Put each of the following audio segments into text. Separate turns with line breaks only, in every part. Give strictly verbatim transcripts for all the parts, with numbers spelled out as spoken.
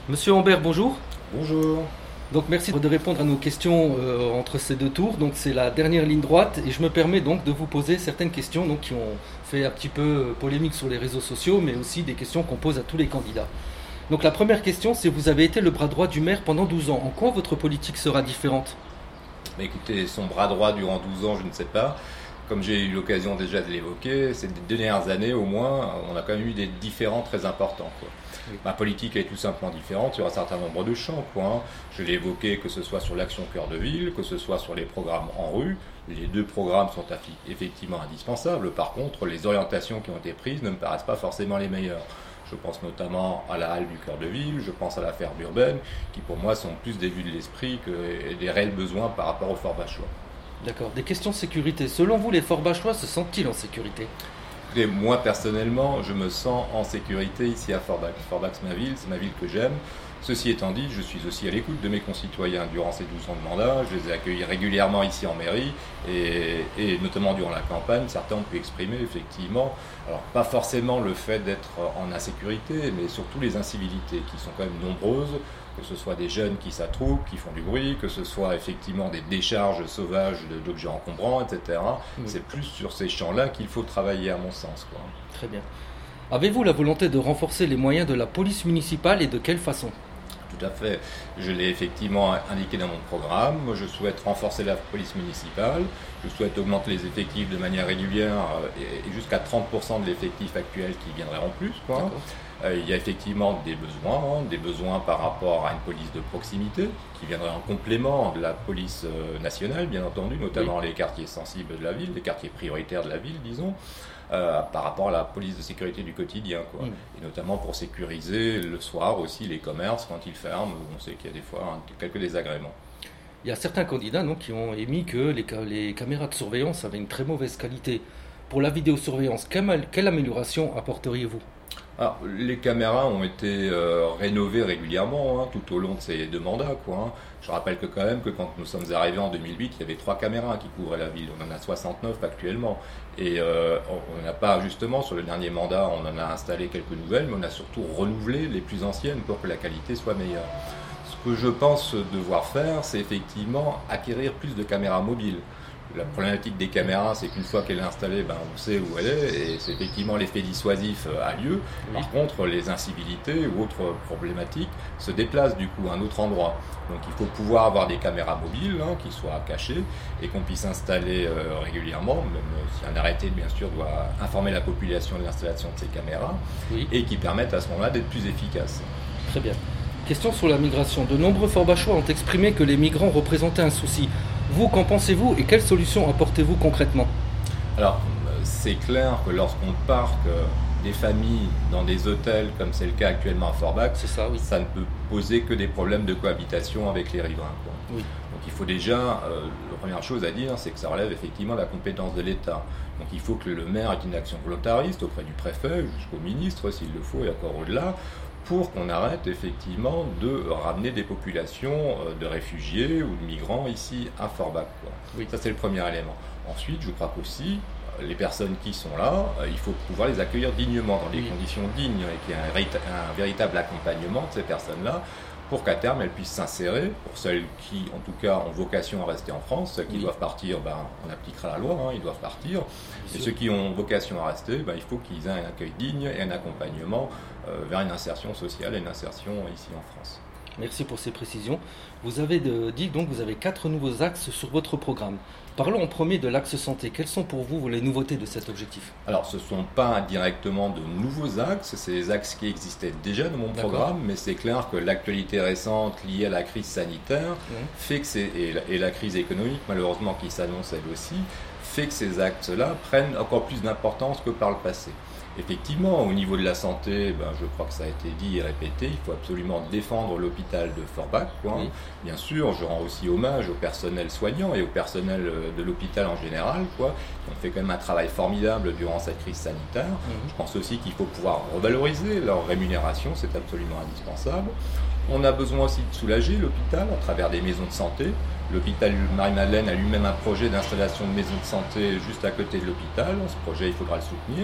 Monsieur Ambert, bonjour.
Bonjour.
Donc merci de répondre à nos questions euh, entre ces deux tours. Donc c'est la dernière ligne droite et je me permets donc de vous poser certaines questions donc, qui ont fait un petit peu polémique sur les réseaux sociaux, mais aussi des questions qu'on pose à tous les candidats. Donc la première question, c'est vous avez été le bras droit du maire pendant douze ans. En quoi votre politique sera différente?
Mais écoutez, son bras droit durant douze ans, je ne sais pas. Comme j'ai eu l'occasion déjà de l'évoquer, ces deux dernières années au moins, on a quand même eu des différends très importants, quoi. Oui. Ma politique est tout simplement différente sur un certain nombre de champs, quoi, hein. Je l'ai évoqué, que ce soit sur l'action cœur de ville, que ce soit sur les programmes en rue. Les deux programmes sont effectivement indispensables. Par contre, les orientations qui ont été prises ne me paraissent pas forcément les meilleures. Je pense notamment à la halle du cœur de ville, je pense à la ferme urbaine, qui pour moi sont plus des vues de l'esprit que des réels besoins par rapport au Fort Bachois.
D'accord. Des questions de sécurité. Selon vous, les Forts Bachois se sentent-ils en sécurité?
Écoutez, moi personnellement, je me sens en sécurité ici à Forbach. Forbach, c'est ma ville, c'est ma ville que j'aime. Ceci étant dit, je suis aussi à l'écoute de mes concitoyens durant ces douze ans de mandat. Je les ai accueillis régulièrement ici en mairie et, et notamment durant la campagne. Certains ont pu exprimer effectivement, alors pas forcément le fait d'être en insécurité, mais surtout les incivilités qui sont quand même nombreuses, que ce soit des jeunes qui s'attroupent, qui font du bruit, que ce soit effectivement des décharges sauvages d'objets encombrants, et cetera. Oui. C'est plus sur ces champs-là qu'il faut travailler à mon sens, quoi.
Très bien. Avez-vous la volonté de renforcer les moyens de la police municipale et de quelle façon?
Tout à fait. Je l'ai effectivement indiqué dans mon programme. Moi, je souhaite renforcer la police municipale. Je souhaite augmenter les effectifs de manière régulière et jusqu'à trente pour cent de l'effectif actuel qui viendrait en plus, quoi. Euh, il y a effectivement des besoins, hein, des besoins par rapport à une police de proximité qui viendrait en complément de la police euh, nationale, bien entendu, notamment oui. Les quartiers sensibles de la ville, les quartiers prioritaires de la ville, disons. Euh, par rapport à la police de sécurité du quotidien, quoi. Mmh. Et notamment pour sécuriser le soir aussi les commerces quand ils ferment, on sait qu'il y a des fois hein, quelques désagréments.
Il y a certains candidats donc, qui ont émis que les, les caméras de surveillance avaient une très mauvaise qualité. Pour la vidéosurveillance, quelle, quelle amélioration apporteriez-vous?
Alors, les caméras ont été euh, rénovées régulièrement hein, tout au long de ces deux mandats, quoi, hein. Je rappelle que quand même que quand nous sommes arrivés en deux mille huit, il y avait trois caméras qui couvraient la ville. On en a soixante-neuf actuellement. Et euh, on n'a pas, justement, sur le dernier mandat, on en a installé quelques nouvelles, mais on a surtout renouvelé les plus anciennes pour que la qualité soit meilleure. Ce que je pense devoir faire, c'est effectivement acquérir plus de caméras mobiles. La problématique des caméras, c'est qu'une fois qu'elle est installée, ben, on sait où elle est, et c'est effectivement l'effet dissuasif a lieu. Oui. Par contre, les incivilités ou autres problématiques se déplacent du coup à un autre endroit. Donc il faut pouvoir avoir des caméras mobiles hein, qui soient cachées et qu'on puisse installer euh, régulièrement, même si un arrêté bien sûr doit informer la population de l'installation de ces caméras, oui. Et qui permettent à ce moment-là d'être plus efficaces.
Très bien. Question sur la migration. De nombreux Forbachois ont exprimé que les migrants représentaient un souci. Vous, qu'en pensez-vous et quelles solutions apportez-vous concrètement?
Alors, c'est clair que lorsqu'on parque des familles dans des hôtels, comme c'est le cas actuellement à Forbach,
c'est ça, oui.
Ça ne peut poser que des problèmes de cohabitation avec les riverains, quoi.
Oui.
Donc il faut déjà, euh, la première chose à dire, c'est que ça relève effectivement de la compétence de l'État. Donc il faut que le maire ait une action volontariste auprès du préfet, jusqu'au ministre s'il le faut et encore au-delà, pour qu'on arrête effectivement de ramener des populations de réfugiés ou de migrants ici à Forbach, quoi. Oui. Ça c'est le premier élément. Ensuite, je crois qu'aussi, les personnes qui sont là, il faut pouvoir les accueillir dignement, dans des oui. conditions dignes, et qu'il y ait un, un véritable accompagnement de ces personnes-là, pour qu'à terme elles puissent s'insérer. Pour celles qui, en tout cas, ont vocation à rester en France, celles qui oui. doivent partir, ben, on appliquera la loi, hein, ils doivent partir. Bien et sûr. Ceux qui ont vocation à rester, ben, il faut qu'ils aient un accueil digne et un accompagnement euh, vers une insertion sociale et une insertion ici en France.
Merci pour ces précisions. Vous avez de, dit donc que vous avez quatre nouveaux axes sur votre programme. Parlons en premier de l'axe santé. Quelles sont pour vous les nouveautés de cet objectif?
Alors, ce ne sont pas directement de nouveaux axes, c'est des axes qui existaient déjà dans mon programme, mais c'est clair que l'actualité récente liée à la crise sanitaire mmh. fait que c'est, et, la, et la crise économique, malheureusement, qui s'annonce elle aussi, fait que ces axes-là prennent encore plus d'importance que par le passé. Effectivement, au niveau de la santé, ben, je crois que ça a été dit et répété, il faut absolument défendre l'hôpital de Forbach, quoi. Oui. Bien sûr, je rends aussi hommage au personnel soignant et au personnel de l'hôpital en général, quoi, qui ont fait quand même un travail formidable durant cette crise sanitaire. Mmh. Je pense aussi qu'il faut pouvoir revaloriser leur rémunération, c'est absolument indispensable. On a besoin aussi de soulager l'hôpital à travers des maisons de santé. L'hôpital Marie-Madeleine a lui-même un projet d'installation de maisons de santé juste à côté de l'hôpital. Ce projet, il faudra le soutenir.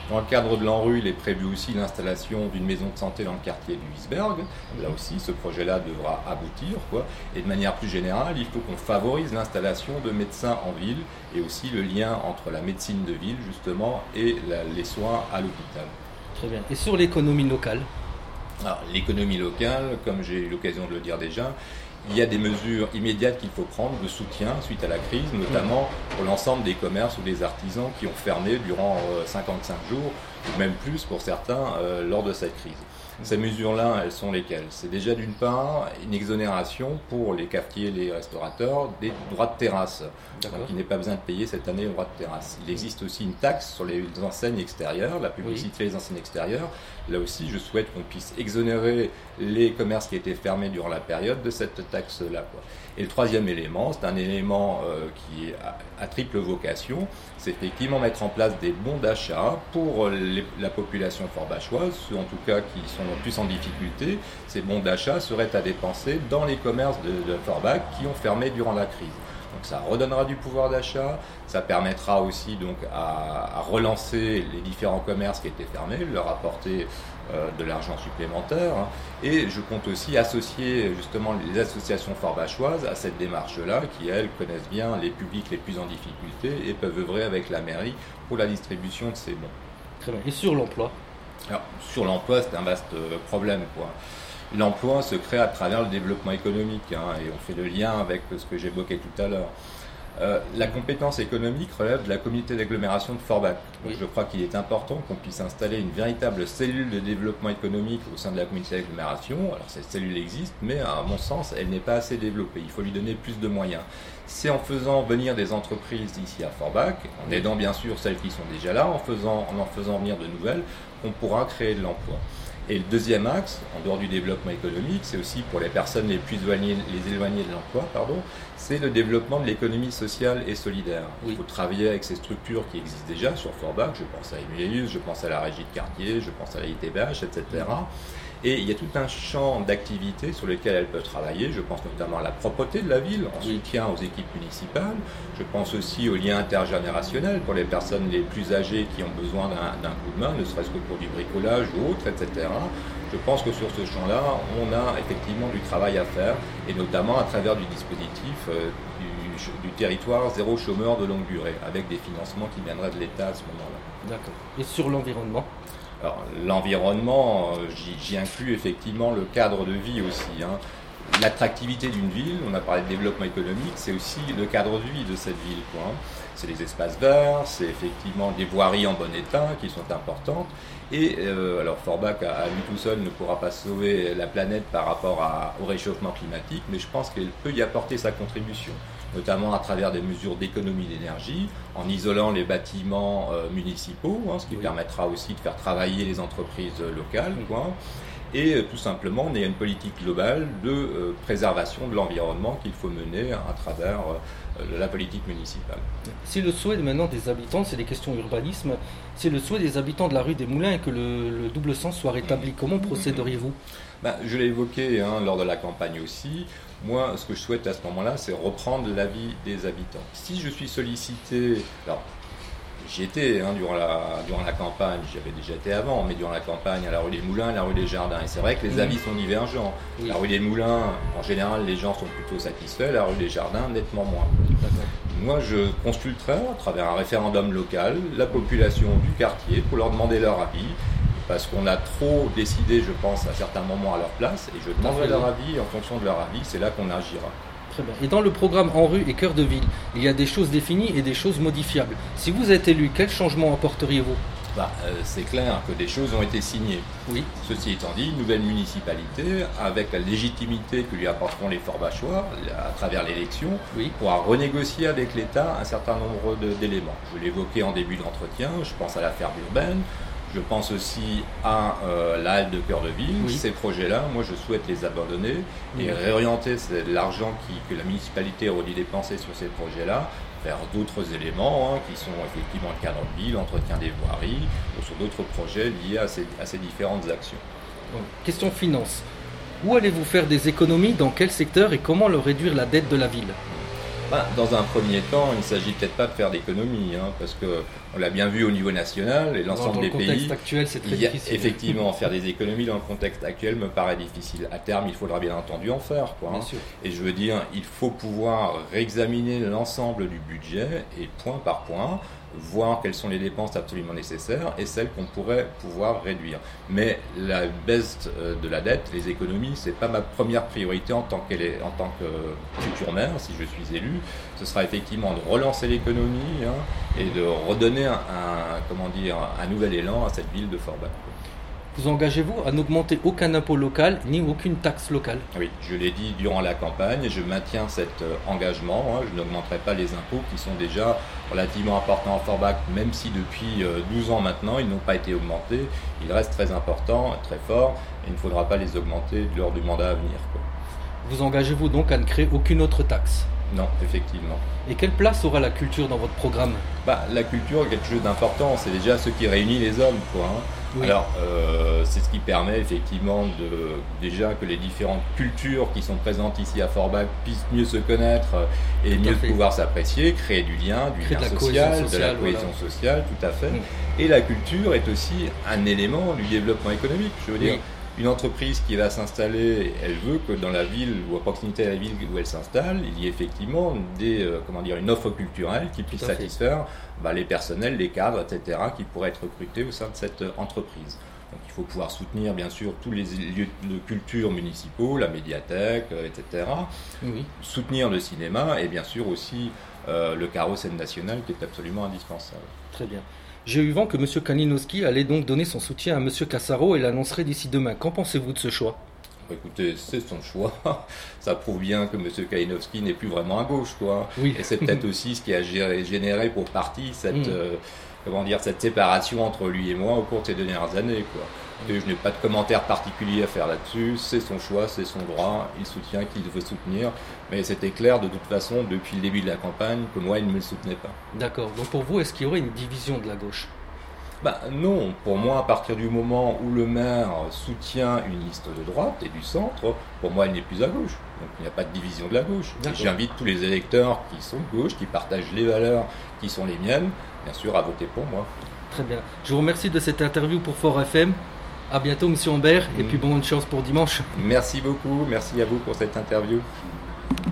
Dans le cadre de l'ANRU, il est prévu aussi l'installation d'une maison de santé dans le quartier du Wiesberg. Là aussi, ce projet-là devra aboutir, quoi. Et de manière plus générale, il faut qu'on favorise l'installation de médecins en ville et aussi le lien entre la médecine de ville, justement, et la, les soins à l'hôpital.
Très bien. Et sur l'économie locale ?
Alors, l'économie locale, comme j'ai eu l'occasion de le dire déjà, il y a des mesures immédiates qu'il faut prendre de soutien suite à la crise, notamment pour l'ensemble des commerces ou des artisans qui ont fermé durant cinquante-cinq jours, ou même plus pour certains, euh, lors de cette crise. Ces mesures-là, elles sont lesquelles ? C'est déjà d'une part une exonération pour les cafetiers et les restaurateurs des droits de terrasse. Donc il n'est pas besoin de payer cette année le droit de terrasse. Il existe aussi une taxe sur les enseignes extérieures, la publicité des enseignes extérieures. Là aussi, je souhaite qu'on puisse exonérer les commerces qui étaient fermés durant la période de cette taxe-là, quoi. Et le troisième élément, c'est un élément euh, qui est à, à triple vocation, c'est effectivement mettre en place des bons d'achat pour les, la population forbachoise, ceux en tout cas qui sont le plus en difficulté. Ces bons d'achat seraient à dépenser dans les commerces de, de Forbach qui ont fermé durant la crise. Donc ça redonnera du pouvoir d'achat, ça permettra aussi donc à, à relancer les différents commerces qui étaient fermés, leur apporter euh, de l'argent supplémentaire. Hein. Et je compte aussi associer justement les associations forbachoises à cette démarche-là, qui elles connaissent bien les publics les plus en difficulté et peuvent œuvrer avec la mairie pour la distribution de ces bons.
Très bien. Et sur l'emploi ?
Alors, sur l'emploi, c'est un vaste problème, quoi. L'emploi se crée à travers le développement économique, hein, et on fait le lien avec ce que j'évoquais tout à l'heure. Euh, la compétence économique relève de la communauté d'agglomération de Forbach. Donc, oui. Je crois qu'il est important qu'on puisse installer une véritable cellule de développement économique au sein de la communauté d'agglomération. Alors cette cellule existe, mais à mon sens, elle n'est pas assez développée. Il faut lui donner plus de moyens. C'est en faisant venir des entreprises ici à Forbach, en aidant bien sûr celles qui sont déjà là, en, faisant, en en faisant venir de nouvelles, qu'on pourra créer de l'emploi. Et le deuxième axe, en dehors du développement économique, c'est aussi pour les personnes les plus éloignées, les éloignées de l'emploi, pardon, c'est le développement de l'économie sociale et solidaire. Oui. Il faut travailler avec ces structures qui existent déjà sur Forbach, je pense à Emilius, je pense à la régie de quartier, je pense à la I T B H, et cetera. Et il y a tout un champ d'activités sur lesquelles elles peuvent travailler. Je pense notamment à la propreté de la ville, en oui. soutien aux équipes municipales. Je pense aussi aux liens intergénérationnels pour les personnes les plus âgées qui ont besoin d'un, d'un coup de main, ne serait-ce que pour du bricolage ou autre, et cetera. Je pense que sur ce champ-là, on a effectivement du travail à faire, et notamment à travers du dispositif euh, du, du territoire zéro chômeur de longue durée, avec des financements qui viendraient de l'État à ce moment-là.
D'accord. Et sur l'environnement ?
Alors, l'environnement, j'y, j'y inclus effectivement le cadre de vie aussi. Hein. L'attractivité d'une ville, on a parlé de développement économique, c'est aussi le cadre de vie de cette ville, quoi, hein. C'est les espaces verts, c'est effectivement des voiries en bon état qui sont importantes. Et euh, alors Forbach à, à lui tout seul ne pourra pas sauver la planète par rapport à, au réchauffement climatique, mais je pense qu'elle peut y apporter sa contribution, notamment à travers des mesures d'économie d'énergie, en isolant les bâtiments euh, municipaux, hein, ce qui oui. permettra aussi de faire travailler les entreprises locales, quoi. Et euh, tout simplement, on a une politique globale de euh, préservation de l'environnement qu'il faut mener à travers euh, la politique municipale.
Si le souhait maintenant des habitants, c'est des questions urbanisme, si le souhait des habitants de la rue des Moulins est que le, le double sens soit rétabli, comment procéderiez-vous ?
Ben, je l'ai évoqué hein, lors de la campagne aussi. Moi, ce que je souhaite à ce moment-là, c'est reprendre l'avis des habitants. Si je suis sollicité... Alors, j'y étais hein, durant, la, durant la campagne, j'y avais déjà été avant, mais durant la campagne à la rue des Moulins et la rue des Jardins. Et c'est vrai que les avis sont divergents. Oui. La rue des Moulins, en général, les gens sont plutôt satisfaits, la rue des Jardins, nettement moins. Moi, je consulterai à travers un référendum local la population du quartier pour leur demander leur avis, parce qu'on a trop décidé, je pense, à certains moments à leur place, et je demanderai leur avis, en fonction de leur avis, c'est là qu'on agira.
Très bien. Et dans le programme En rue et cœur de ville, il y a des choses définies et des choses modifiables. Si vous êtes élu, quel changement apporteriez-vous ?
Bah, euh, c'est clair que des choses ont été signées.
Oui.
Ceci étant dit, une nouvelle municipalité, avec la légitimité que lui apporteront les Forbachois à travers l'élection,
oui.
pourra renégocier avec l'État un certain nombre de, d'éléments. Je l'évoquais en début d'entretien, je pense à la ferme urbaine, je pense aussi à euh, la halte de cœur de ville. Oui. Ces projets-là, moi je souhaite les abandonner et oui. réorienter l'argent qui, que la municipalité aurait dû dépenser sur ces projets-là vers d'autres éléments hein, qui sont effectivement le cadre de ville, l'entretien des voiries, ou sur d'autres projets liés à ces, à ces différentes actions.
Donc, question finance. Où allez-vous faire des économies, dans quel secteur et comment leur réduire la dette de la ville ?
Ben, dans un premier temps, il ne s'agit peut-être pas de faire d'économie, hein, parce qu'on l'a bien vu au niveau national et l'ensemble des pays.
Dans le contexte actuel, c'est très
il y a,
difficile.
Effectivement, faire des économies dans le contexte actuel me paraît difficile. À terme, il faudra bien entendu en faire, quoi, hein.
Bien sûr.
Et je veux dire, il faut pouvoir réexaminer l'ensemble du budget et point par point, voir quelles sont les dépenses absolument nécessaires et celles qu'on pourrait pouvoir réduire. Mais la baisse de la dette, les économies, c'est pas ma première priorité en tant, qu'elle en tant que futur maire, si je suis élu. Ce sera effectivement de relancer l'économie, hein, et de redonner un, un, comment dire, un nouvel élan à cette ville de Forbach.
Vous engagez-vous à n'augmenter aucun impôt local ni aucune taxe locale?
Oui, je l'ai dit durant la campagne et je maintiens cet engagement, hein. Je n'augmenterai pas les impôts qui sont déjà relativement importants à Forbach, même si depuis douze ans maintenant ils n'ont pas été augmentés. Ils restent très importants, très forts, et il ne faudra pas les augmenter lors du mandat à venir, quoi.
Vous engagez-vous donc à ne créer aucune autre taxe?
Non, effectivement.
Et quelle place aura la culture dans votre programme?
Bah, la culture est quelque chose d'important, c'est déjà ce qui réunit les hommes, quoi, hein.
Oui.
Alors, euh, c'est ce qui permet effectivement de, déjà que les différentes cultures qui sont présentes ici à Forbach puissent mieux se connaître et
Tout
mieux
fait.
pouvoir s'apprécier, créer du lien, du
Créer
lien
de la
social,
cohésion
de la
sociale,
cohésion
voilà.
sociale, tout à fait.
Mm.
Et la culture est aussi un élément du développement économique. Je veux
Oui.
dire, une entreprise qui va s'installer, elle veut que dans la ville ou à proximité de la ville où elle s'installe, il y ait effectivement des, euh, comment dire, une offre culturelle qui puisse
Tout à fait.
satisfaire bah, les personnels, les cadres, et cetera, qui pourraient être recrutés au sein de cette entreprise. Donc il faut pouvoir soutenir bien sûr tous les lieux de culture municipaux, la médiathèque, euh, et cetera.
Oui.
Soutenir le cinéma et bien sûr aussi euh, le carreau scène nationale qui est absolument indispensable.
Très bien. J'ai eu vent que M. Kalinowski allait donc donner son soutien à M. Cassaro et l'annoncerait d'ici demain. Qu'en pensez-vous de ce choix?
Écoutez, c'est son choix. Ça prouve bien que M. Kalinowski n'est plus vraiment à gauche, quoi.
Oui.
Et c'est peut-être aussi ce qui a géré- généré pour partie cette,
Mm.
euh, comment dire, cette séparation entre lui et moi au cours de ces dernières années, quoi. Et je n'ai pas de commentaire particulier à faire là-dessus. C'est son choix, c'est son droit. Il soutient qui il veut soutenir. Mais c'était clair de toute façon depuis le début de la campagne que moi, il ne me soutenait pas.
D'accord. Donc pour vous, est-ce qu'il y aurait une division de la gauche?
Bah, non, pour moi, à partir du moment où le maire soutient une liste de droite et du centre, pour moi, il n'est plus à gauche. Donc il n'y a pas de division de la gauche. Et
D'accord.
j'invite tous les électeurs qui sont de gauche, qui partagent les valeurs qui sont les miennes, bien sûr, à voter pour moi.
Très bien. Je vous remercie de cette interview pour Fort F M. À bientôt, M. Ambert, et
Mm.
puis bonne chance pour dimanche.
Merci beaucoup, merci à vous pour cette interview.